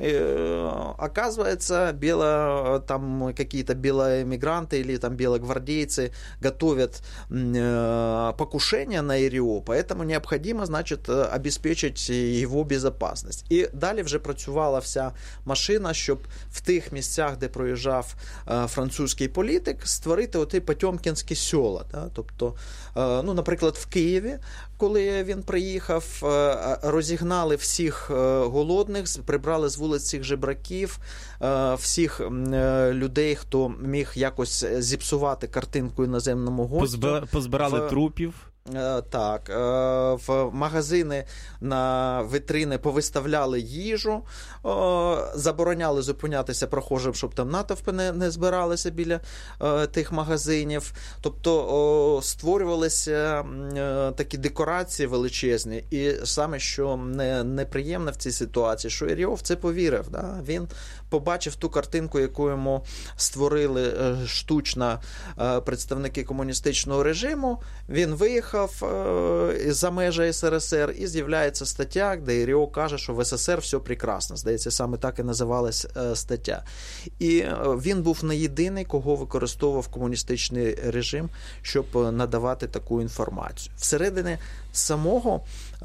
оказывается, какие-то белоэмигранты или там белогвардейцы готовят покушение на ЕРИО, поэтому необходимо, значит, обеспечить его безопасность. І далі вже працювала вся машина, щоб в тих місцях, де проїжджав французький політик, створити оті потьомкінські села. Да? Тобто, ну, наприклад, в Києві, коли він приїхав, розігнали всіх голодних, прибрали з вулиць всіх жебраків, всіх людей, хто міг якось зіпсувати картинку іноземному гостю. Позбирали трупів. Так, в магазини на вітрини повиставляли їжу, забороняли зупинятися прохожим, щоб там натовпи не збиралися біля тих магазинів. Тобто створювалися такі декорації величезні. І саме, що неприємне в цій ситуації, що Еріо в це повірив. Да? Він побачив ту картинку, яку йому створили штучно представники комуністичного режиму, він виїхав за межі СРСР, і з'являється стаття, де Еріо каже, що в СССР все прекрасно. Здається, саме так і називалась стаття. І він був не єдиний, кого використовував комуністичний режим, щоб надавати таку інформацію. Всередині самого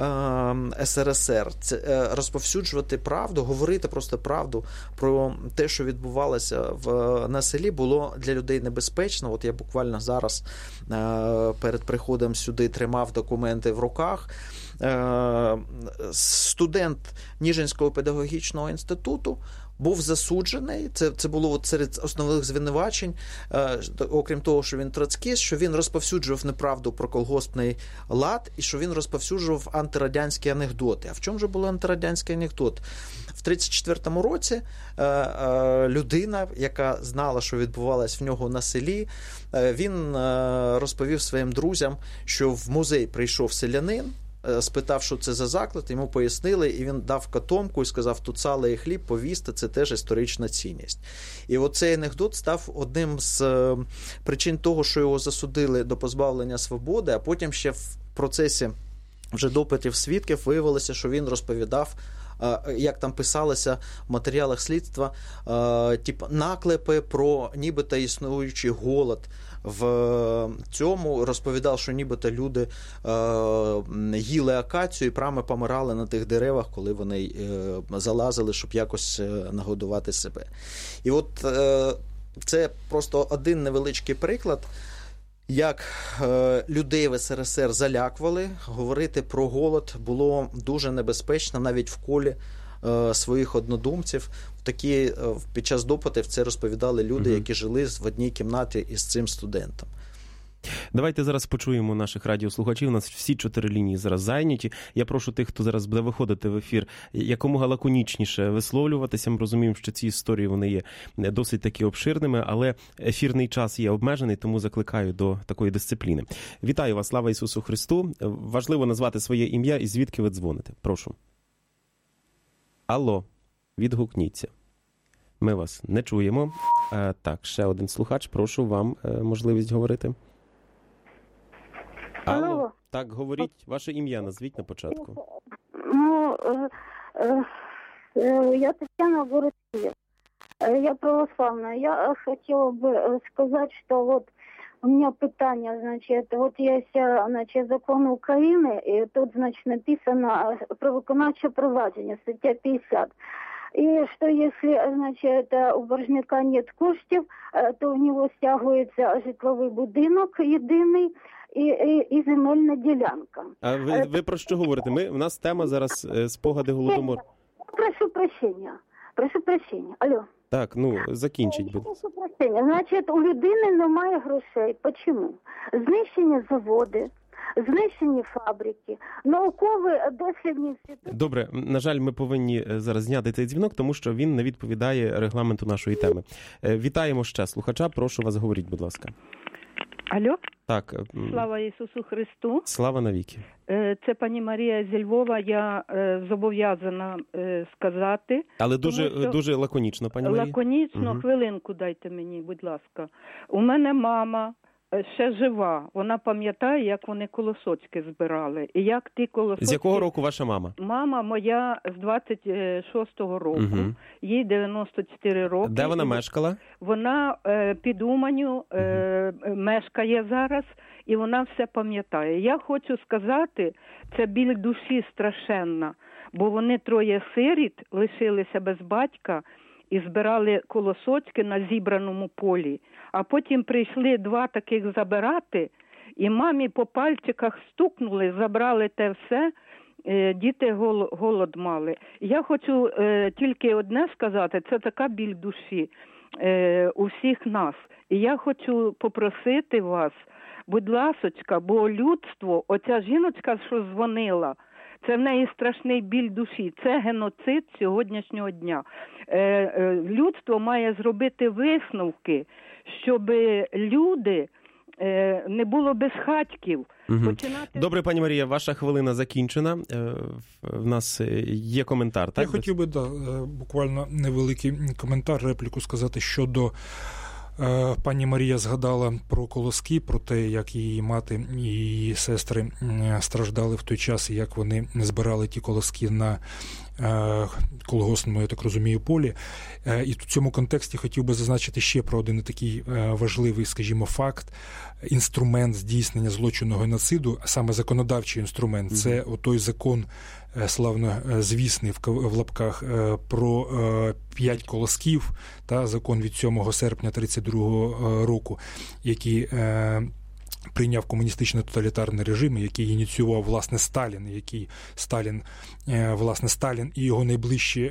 СРСР розповсюджувати правду, говорити просто правду про те, що відбувалося на селі, було для людей небезпечно. От я буквально зараз перед приходом сюди тримав документи в руках. Студент Ніжинського педагогічного інституту був засуджений, це було серед основних звинувачень, окрім того, що він троцкіст, що він розповсюджував неправду про колгоспний лад і що він розповсюджував антирадянські анекдоти. А в чому же були антирадянські анекдоти? В 1934 році людина, яка знала, що відбувалось в нього на селі, він розповів своїм друзям, що в музей прийшов селянин, спитав, що це за заклад, йому пояснили, і він дав котомку і сказав, тут сало і хліб, повісти, це теж історична цінність. І оцей анекдот став одним з причин того, що його засудили до позбавлення свободи, а потім ще в процесі вже допитів свідків виявилося, що він розповідав, як там писалося в матеріалах слідства, наклепи про нібито існуючий голод. В цьому розповідав, що нібито люди їли акацію і прямо помирали на тих деревах, коли вони залазили, щоб якось нагодувати себе. І от це просто один невеличкий приклад, як людей в СРСР залякували. Говорити про голод було дуже небезпечно навіть в колі своїх однодумців. Під час допитів це розповідали люди, які жили в одній кімнаті із цим студентом. Давайте зараз почуємо наших радіослухачів. У нас всі 4 лінії зараз зайняті. Я прошу тих, хто зараз буде виходити в ефір, якомога лаконічніше висловлюватися. Ми розуміємо, що ці історії, вони є досить таки обширними, але ефірний час є обмежений, тому закликаю до такої дисципліни. Вітаю вас, слава Ісусу Христу. Важливо назвати своє ім'я і звідки ви дзвоните. Прошу. Алло. Відгукніться. Ми вас не чуємо. Так, ще один слухач. Прошу, вам можливість говорити. Алло. Так, говоріть. Ваше ім'я назвіть на початку. Я Татьяна, город Киев. Я православная. Я хотела бы сказать, что вот у меня питание, значит, вот есть, значит, закон Украины, и тут, значит, написано про виконавче провадження, стаття 50. И что если, значит, у боржника нет коштів, то в него стягується житловий будинок єдиний і земельна ділянка. А ви про що говорите? У нас тема зараз спогади Голодомору. Прошу прощення. Алло. Так, закінчіть, будь ласка. Прошу прощення. Значить, у людини немає грошей. Чому? Знищені заводи, знищені фабрики, наукові дослідні інститути. Добре, на жаль, ми повинні зараз зняти цей дзвінок, тому що він не відповідає регламенту нашої теми. Вітаємо ще слухача, прошу вас, говоріть, будь ласка. Алло? Так. Слава Ісусу Христу. Слава навіки. Це пані Марія зі Львова, я зобов'язана сказати. Але дуже лаконічно, пані Марія. Лаконічно, хвилинку дайте мені, будь ласка. У мене мама ще жива, вона пам'ятає, як вони колосочки збирали. І як ті колосочки... З якого року ваша мама? Мама моя з 26-го року, їй 94 роки. Де вона мешкала? Вона під Уманню мешкає зараз, і вона все пам'ятає. Я хочу сказати, це біль душі страшенна, бо вони троє сиріт лишилися без батька і збирали колосочки на зібраному полі. А потім прийшли два таких забирати, і мамі по пальчиках стукнули, забрали те все, діти голод мали. Я хочу тільки одне сказати, це така біль душі у всіх нас. І я хочу попросити вас, будь ласочка, бо людство, оця жіночка, що дзвонила, це в неї страшний біль душі. Це геноцид сьогоднішнього дня. Людство має зробити висновки, щоб люди не було безхатьків. Добре, пані Марія, ваша хвилина закінчена. В нас є коментар, так? Я хотів би, буквально невеликий коментар, репліку сказати щодо... Пані Марія згадала про колоски, про те, як її мати і її сестри страждали в той час, і як вони збирали ті колоски на колгоспному, я так розумію, полі. І в цьому контексті хотів би зазначити ще про один такий важливий, скажімо, факт, інструмент здійснення злочину геноциду, а саме законодавчий інструмент. Це той закон, славно звісний в лапках, про 5 колосків, закон від 7 серпня 1932 року, який прийняв комуністичний тоталітарний режим, який ініціював, власне, Сталін, Сталін і його найближчі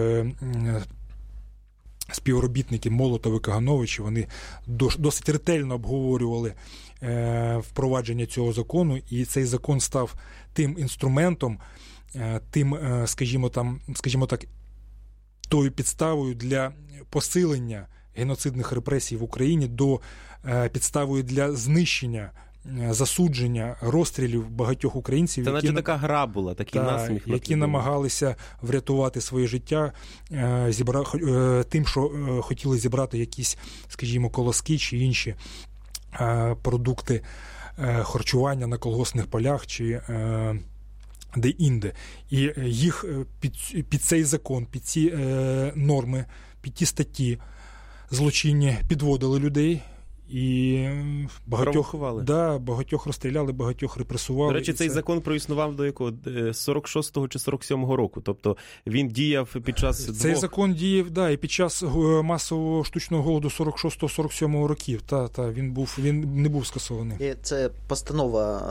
співробітники Молотов і Каганович, вони досить ретельно обговорювали впровадження цього закону, і цей закон став тим інструментом, тим, скажімо так, тою підставою для посилення геноцидних репресій в Україні, до підставою для знищення, засудження, розстрілів багатьох українців. Це наче така гра була, такий насміх. Які намагалися врятувати своє життя тим, що хотіли зібрати якісь, скажімо, колоски чи інші продукти харчування на колгоспних полях чи де-інде. І їх під цей закон, під ці норми, під ті статті злочинні підводили людей. І багатьох розстріляли, багатьох репресували. До речі, цей закон проіснував до якого? 46-го чи 47-го року. Тобто він діяв під час Цей закон діяв, і під час масового штучного голоду 46-47 років. Він не був скасований. І це постанова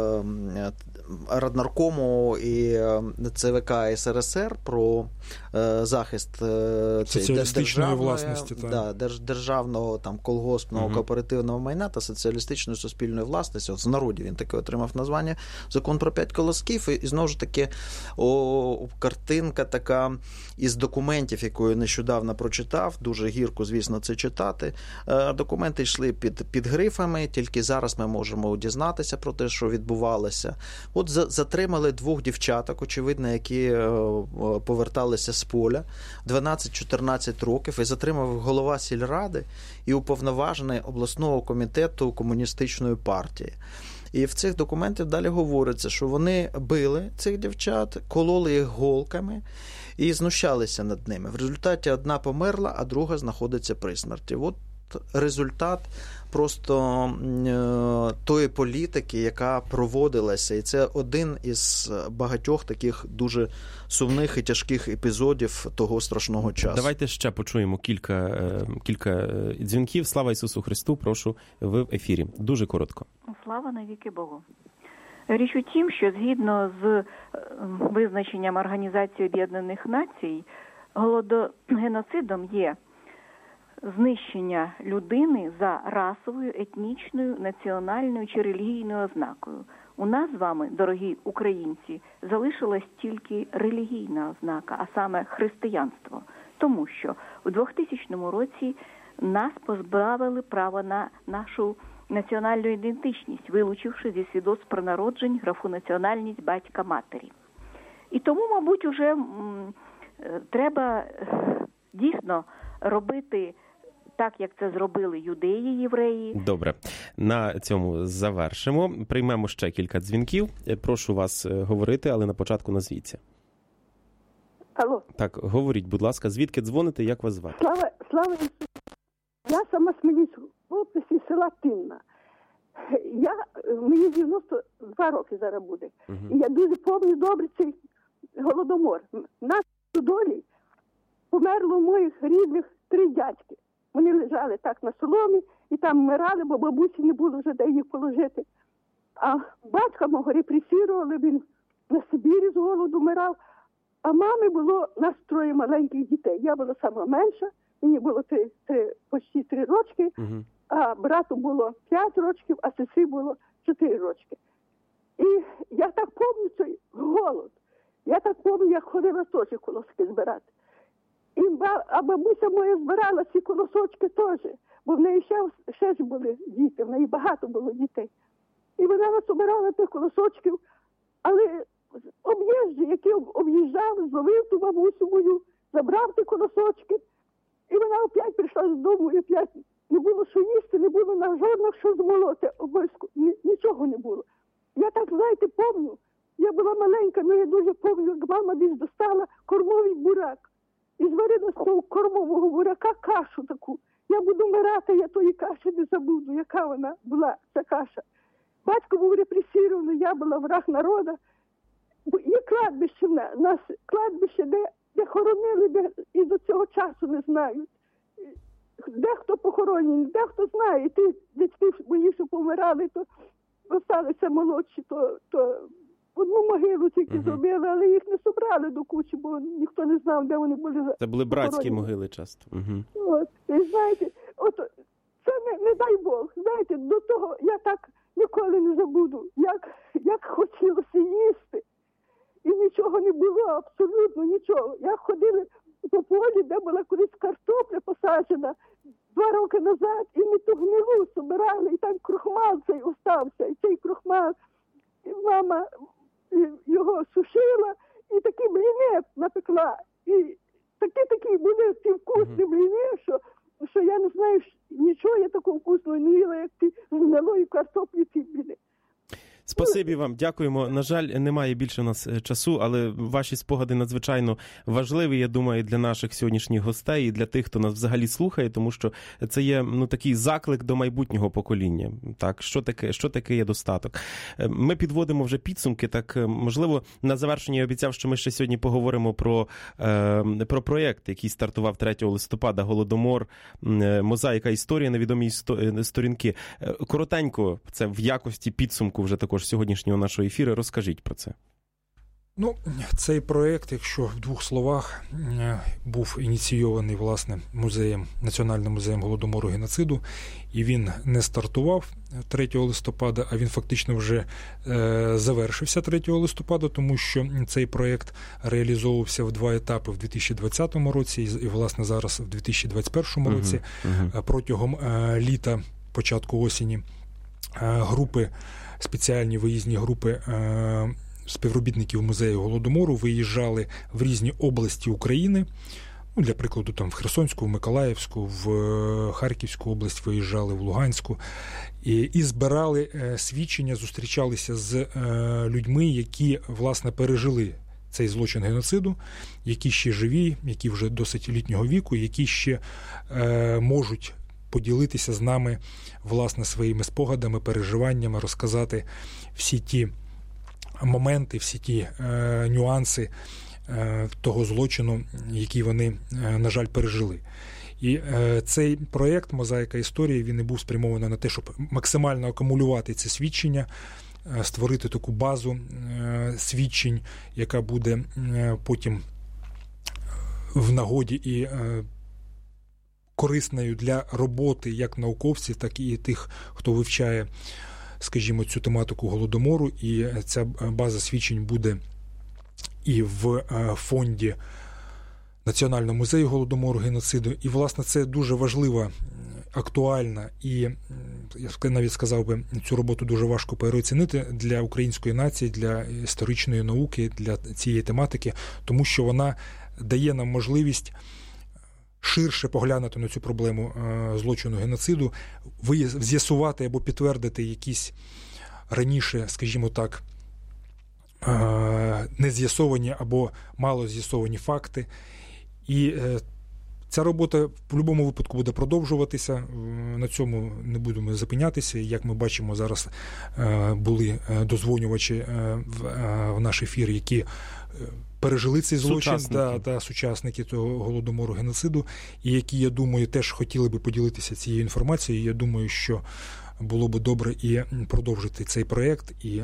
Раднаркому і ЦВК СРСР про захист соціалістичної власності, державного, колгоспного, кооперативного майна та соціалістичної суспільної власності. В народі він таке отримав названня «Закон про 5 колосків». І знову ж таки картинка така із документів, яку я нещодавно прочитав, дуже гірко, звісно, це читати. Документи йшли під грифами, тільки зараз ми можемо дізнатися про те, що відбувалося. От затримали 2 дівчаток, очевидно, які поверталися з поля, 12-14 років, і затримав голова сільради і уповноважений обласного комітету комуністичної партії. І в цих документах далі говориться, що вони били цих дівчат, кололи їх голками і знущалися над ними. В результаті одна померла, а друга знаходиться при смерті. От результат просто тої політики, яка проводилася. І це один із багатьох таких дуже сумних і тяжких епізодів того страшного часу. Давайте ще почуємо кілька дзвінків. Слава Ісусу Христу, прошу, ви в ефірі. Дуже коротко. Слава навіки Богу. Річ у тім, що згідно з визначенням Організації Об'єднаних Націй, голодогеноцидом є знищення людини за расовою, етнічною, національною чи релігійною ознакою. У нас з вами, дорогі українці, залишилась тільки релігійна ознака, а саме християнство. Тому що у 2000 році нас позбавили права на нашу національну ідентичність, вилучивши зі свідоцтв про народження графу національність батька-матері. І тому, мабуть, уже треба дійсно робити так, як це зробили юдеї, євреї. Добре, на цьому завершимо. Приймемо ще кілька дзвінків. Прошу вас говорити, але на початку назвіться. Алло. Так, говоріть, будь ласка, звідки дзвоните, як вас звати? Слава Ісусу. Я сама з Хмельницької області, села Тинна. Мені 92 роки зараз буде. І я дуже пам'ятаю добре цей голодомор. Нас у долі померло моїх рідних 3 дядьки. Вони лежали так на соломі і там вмирали, бо бабусі не було вже де їх положити. А батька мого репресували, він на Сибірі з голоду вмирав. А мамі було нас 3 маленьких дітей. Я була сама менша, мені було почти 3 рочки, а брату було 5 років, а сестрі було 4 рочки. І я так пам'ятаю цей голод. Я так пам'ятаю, як ходила теж колоски збирати. А бабуся моя збирала ці колосочки теж, бо в неї ще ж були діти, в неї багато було дітей. І вона нас обирала тих колосочків, але об'їжджі, які об'їжджав, зловив ту бабусю мою, забрав ті колосочки, і вона опять прийшла додому, і опять не було що їсти, не було на жодних що змолоти, нічого не було. Я так, знаєте, пам'ятаю, я була маленька, але я дуже пам'ятаю, як мама десь достала кормовий бурак. І зварила з того кормового буряка кашу таку. Я буду вмирати, я тої каші не забуду, яка вона була, ця каша. Батько був репресований, я була враг народу. Є кладбище в нас, кладбище, де хоронили, і до цього часу не знають. Дехто похоронений, дехто знає. Ті дітки мої, що помирали, то залишилися молодші, то одну могилу тільки зробили, але їх не собрали до кучі, бо ніхто не знав, де вони були. Це були братські могили часто. От, і знаєте, це не дай Бог. Знаєте, до того я так ніколи не забуду, як хотілося їсти. І нічого не було, абсолютно нічого. Я ходила по полі, де була колись картопля посаджена 2 роки назад, і ми ту гнилу собирали, і там крохмал цей остався. І цей крохмал, і мама його сушила, і такі бліни напекла. І такі були ті вкусні бліни, що я не знаю, нічого я такого вкусного не їла, як ті з гнилої картоплі ті бліни. Спасибі вам, дякуємо. На жаль, немає більше у нас часу, але ваші спогади надзвичайно важливі, я думаю, для наших сьогоднішніх гостей і для тих, хто нас взагалі слухає, тому що це є такий заклик до майбутнього покоління. Так, що таке є достаток? Ми підводимо вже підсумки, так, можливо, на завершення я обіцяв, що ми ще сьогодні поговоримо про проєкт, який стартував 3 листопада, Голодомор, мозаїка історії, невідомі сторінки. Коротенько, це в якості підсумку вже такого сьогоднішнього нашого ефіру. Розкажіть про це. Цей проєкт, якщо в 2 словах, був ініційований, власне, Національним музеєм Голодомору геноциду, і він не стартував 3 листопада, а він фактично вже завершився 3 листопада, тому що цей проєкт реалізовувався в 2 етапи в 2020 році і, власне, зараз в 2021 році. Протягом літа, початку осені, групи спеціальні виїзні групи співробітників музею Голодомору виїжджали в різні області України. Для прикладу, там в Херсонську, в Миколаївську, в Харківську область виїжджали, в Луганську. І збирали свідчення, зустрічалися з людьми, які, власне, пережили цей злочин геноциду, які ще живі, які вже досить літнього віку, які ще можуть поділитися з нами, власне, своїми спогадами, переживаннями, розказати всі ті моменти, всі ті нюанси того злочину, який вони, на жаль, пережили. І цей проєкт «Мозаїка історії», він і був спрямований на те, щоб максимально акумулювати ці свідчення, створити таку базу свідчень, яка буде потім в нагоді і корисною для роботи як науковців, так і тих, хто вивчає, скажімо, цю тематику Голодомору. І ця база свідчень буде і в фонді Національного музею Голодомору, геноциду. І, власне, це дуже важлива, актуальна і, я навіть сказав би, цю роботу дуже важко переоцінити для української нації, для історичної науки, для цієї тематики, тому що вона дає нам можливість ширше поглянути на цю проблему злочину геноциду, з'ясувати або підтвердити якісь раніше, скажімо так, нез'ясовані або мало з'ясовані факти. І ця робота в будь-якому випадку буде продовжуватися, на цьому не будемо зупинятися. Як ми бачимо, зараз були дозвонювачі в наш ефір, які пережили цей злочин, сучасники того Голодомору, геноциду, і які, я думаю, теж хотіли би поділитися цією інформацією. Я думаю, що було би добре і продовжити цей проєкт, і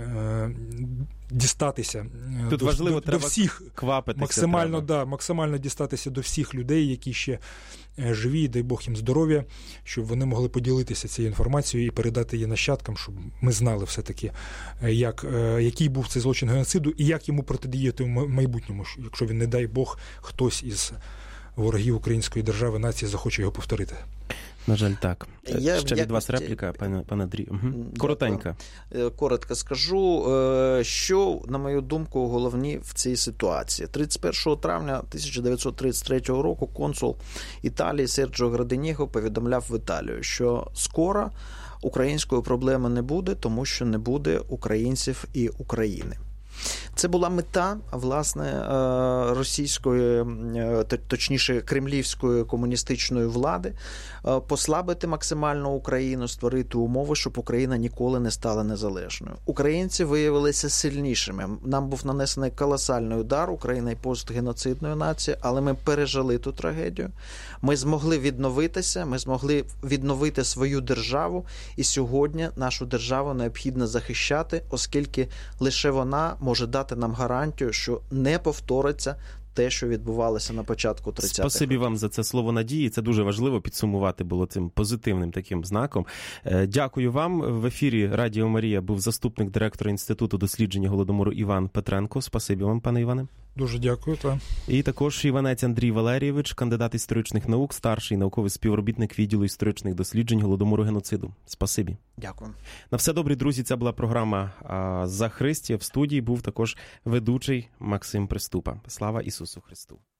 дістатися тут важливо, до всіх, максимально дістатися до всіх людей, які ще живі, дай Бог їм здоров'я, щоб вони могли поділитися цією інформацією і передати її нащадкам, щоб ми знали все-таки, який був цей злочин геноциду і як йому протидіяти в майбутньому, якщо він, не дай Бог, хтось із ворогів української держави, нації захоче його повторити. На жаль, так. Ще від вас репліка, пане Андрій. Коротенько. Коротко скажу, що, на мою думку, головні в цій ситуації. 31 травня 1933 року консул Італії Серджіо Градиніго повідомляв в Італію, що скоро української проблеми не буде, тому що не буде українців і України. Це була мета, власне, російської, точніше, кремлівської комуністичної влади послабити максимально Україну, створити умови, щоб Україна ніколи не стала незалежною. Українці виявилися сильнішими. Нам був нанесений колосальний удар, Україна і постгеноцидної нації, але ми пережили ту трагедію. Ми змогли відновитися, ми змогли відновити свою державу, і сьогодні нашу державу необхідно захищати, оскільки лише вона може дати нам гарантію, що не повториться те, що відбувалося на початку 30-х. Спасибі вам за це слово надії. Це дуже важливо підсумувати було цим позитивним таким знаком. Дякую вам. В ефірі Радіо Марія був заступник директора Інституту дослідження Голодомору Іван Петренко. Спасибі вам, пане Іване. Дуже дякую. І також Іванець Андрій Валерійович, кандидат історичних наук, старший науковий співробітник відділу історичних досліджень Голодомору, геноциду. Спасибі. Дякую. На все добре, друзі. Це була програма «За Христі». В студії був також ведучий Максим Приступа. Слава Ісусу Христу.